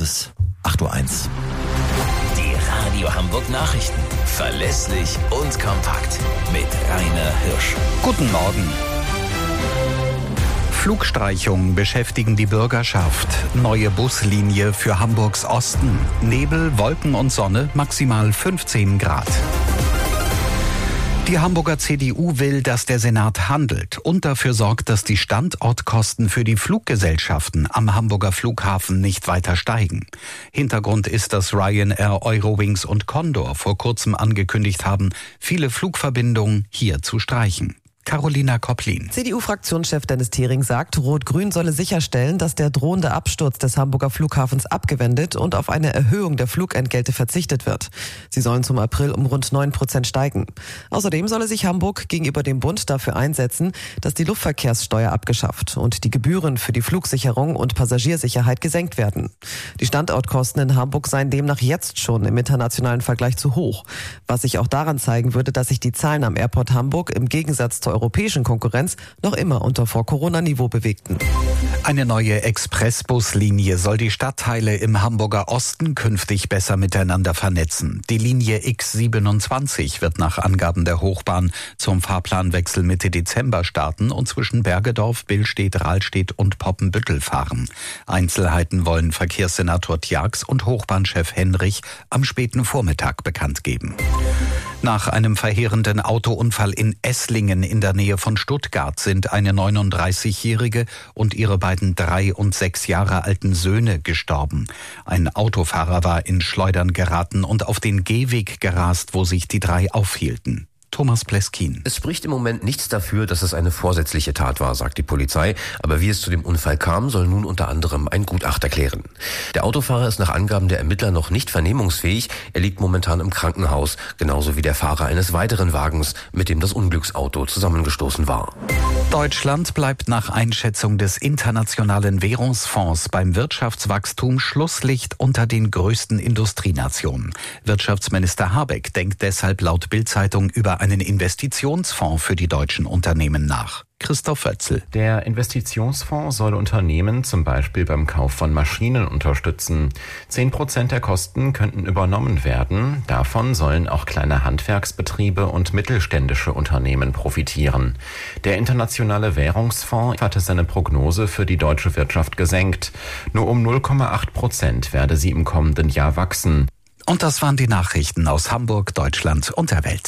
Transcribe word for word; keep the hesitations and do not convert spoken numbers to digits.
es acht Uhr eins. Die Radio Hamburg Nachrichten. Verlässlich und kompakt. Mit Rainer Hirsch. Guten Morgen. Flugstreichungen beschäftigen die Bürgerschaft. Neue Buslinie für Hamburgs Osten. Nebel, Wolken und Sonne, maximal fünfzehn Grad. Die Hamburger C D U will, dass der Senat handelt und dafür sorgt, dass die Standortkosten für die Fluggesellschaften am Hamburger Flughafen nicht weiter steigen. Hintergrund ist, dass Ryanair, Eurowings und Condor vor kurzem angekündigt haben, viele Flugverbindungen hier zu streichen. Carolina Kopplin. C D U-Fraktionschef Dennis Thering sagt, Rot-Grün solle sicherstellen, dass der drohende Absturz des Hamburger Flughafens abgewendet und auf eine Erhöhung der Flugentgelte verzichtet wird. Sie sollen zum April um rund neun Prozent steigen. Außerdem solle sich Hamburg gegenüber dem Bund dafür einsetzen, dass die Luftverkehrssteuer abgeschafft und die Gebühren für die Flugsicherung und Passagiersicherheit gesenkt werden. Die Standortkosten in Hamburg seien demnach jetzt schon im internationalen Vergleich zu hoch, was sich auch daran zeigen würde, dass sich die Zahlen am Airport Hamburg im Gegensatz zur europäischen Konkurrenz noch immer unter Vor-Corona-Niveau bewegten. Eine neue Expressbuslinie soll die Stadtteile im Hamburger Osten künftig besser miteinander vernetzen. Die Linie X siebenundzwanzig wird nach Angaben der Hochbahn zum Fahrplanwechsel Mitte Dezember starten und zwischen Bergedorf, Billstedt, Rahlstedt und Poppenbüttel fahren. Einzelheiten wollen Verkehrssenator Tjax und Hochbahnchef Henrich am späten Vormittag bekannt geben. Nach einem verheerenden Autounfall in Esslingen in der Nähe von Stuttgart sind eine neununddreißigjährige und ihre beiden drei und sechs Jahre alten Söhne gestorben. Ein Autofahrer war in Schleudern geraten und auf den Gehweg gerast, wo sich die drei aufhielten. Thomas Pleskin. Es spricht im Moment nichts dafür, dass es eine vorsätzliche Tat war, sagt die Polizei. Aber wie es zu dem Unfall kam, soll nun unter anderem ein Gutachter klären. Der Autofahrer ist nach Angaben der Ermittler noch nicht vernehmungsfähig. Er liegt momentan im Krankenhaus, genauso wie der Fahrer eines weiteren Wagens, mit dem das Unglücksauto zusammengestoßen war. Deutschland bleibt nach Einschätzung des Internationalen Währungsfonds beim Wirtschaftswachstum Schlusslicht unter den größten Industrienationen. Wirtschaftsminister Habeck denkt deshalb laut Bild-Zeitung über einen Investitionsfonds für die deutschen Unternehmen nach. Christoph Wötzel. Der Investitionsfonds soll Unternehmen zum Beispiel beim Kauf von Maschinen unterstützen. Zehn Prozent der Kosten könnten übernommen werden. Davon sollen auch kleine Handwerksbetriebe und mittelständische Unternehmen profitieren. Der Internationale Währungsfonds hatte seine Prognose für die deutsche Wirtschaft gesenkt. Nur um null Komma acht Prozent werde sie im kommenden Jahr wachsen. Und das waren die Nachrichten aus Hamburg, Deutschland und der Welt.